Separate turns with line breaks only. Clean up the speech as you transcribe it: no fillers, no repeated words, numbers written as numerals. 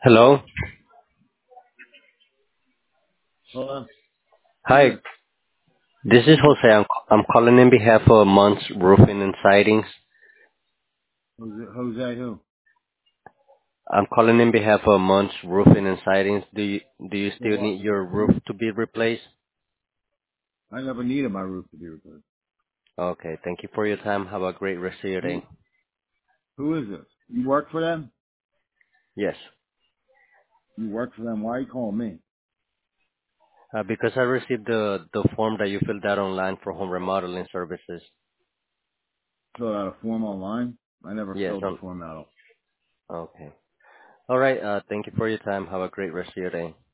Hello.
Hold on. Who's
Hi,
this?
this is Jose. I'm calling in behalf of Monts Roofing and Sidings.
Who's it? Jose who?
I'm calling in behalf of Monts Roofing and Sidings. Do you
For
still
what?
need your roof to be replaced?
I never needed my roof to be replaced.
Okay, thank you for your time. Have a great rest of your day.
Who is this? You work for them?
Yes,
You work for them. Why are you calling me?
because I received the form that you filled out online for home remodeling services.
Fill out a form online? I never
Yes.
filled the form out.
Okay. All right. Thank you for your time. Have a great rest of your day.